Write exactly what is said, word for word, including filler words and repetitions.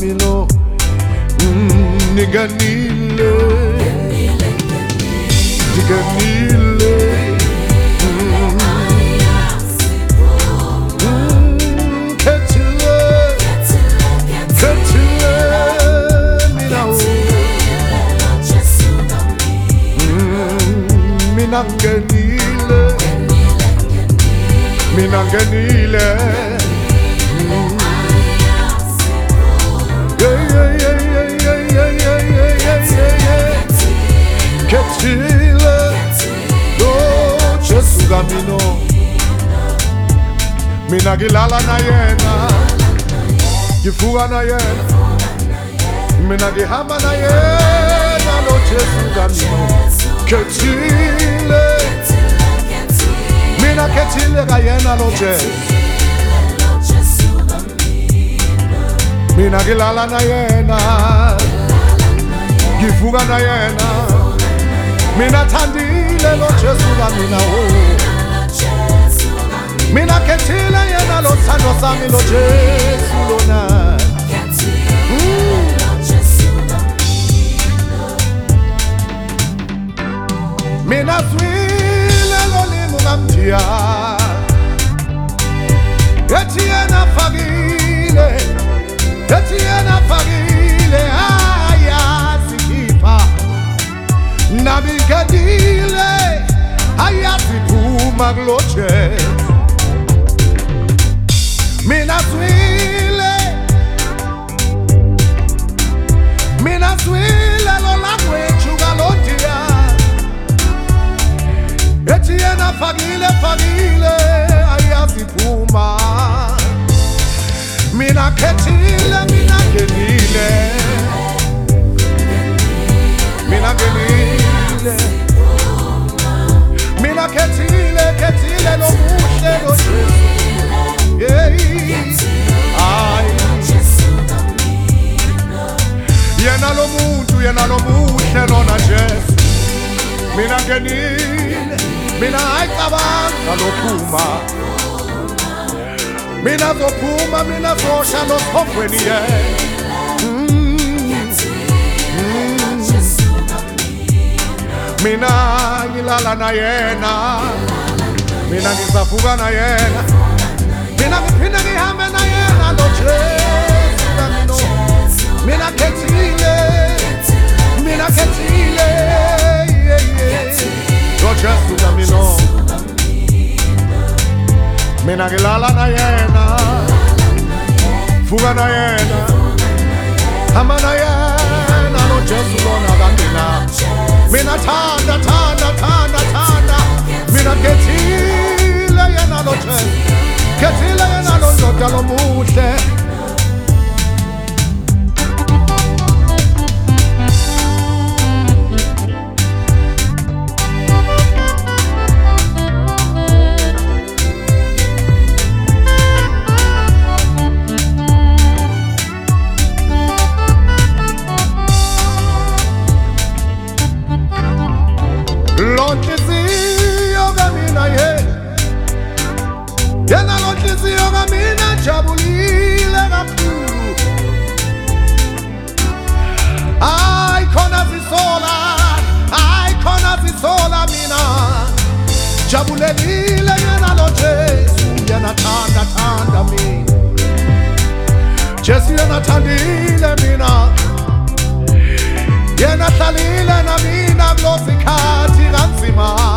sami lo niganile niganile Minangenile, minangenile, yeah yeah yeah yeah yeah yeah yeah yeah yeah. Ketile, no Jesu gamino, minagilala na yena, gifuga na yena, minagihama na yena, no Jesu gamino. Ketile, mina ketile gayena loje, mina gilala na yena, gifuga na yena, mina tandile loje suga mina o, mina ketile yena lo sano sami loje sulona. Mina swile lolimu ngamtia Etiena fagile Etiena fagile Aya sikipa Nabigadile Aya sipuma gloche Mina swile Mina swile lolakwe chugalotia Etiena fagile fagile ayazipuma mina ketile mina genile mina genile mina ketile ketile lo muhle lo yeah ay yena lo muntu yena lo muhle lona Jesu mina genile mina ayicabanga lophuma mina zophuma mina zosha lophongweni ye mina ngilala na yena mina ngizavuka na yena mina ngiphinde ngihambe na yena lo Jesu kamino mina khethile mina khethile Jesu kamino mina ngilala na yena vuka na yena hamba na yena lo Jesu lona kamina mina thanda thanda thanda thanda mina khethile yena lo Jesu khethile yena lo ndoda lo muhle Yena lo nhliziyo kamina jabulile kakhulu Ay khona zisola Ay khona zisola mina Jabulelile yena lo Jesu Yena thanda thanda mina Jesu yena thandile mina Yena hlalile na mina kulo sikhathi kanzima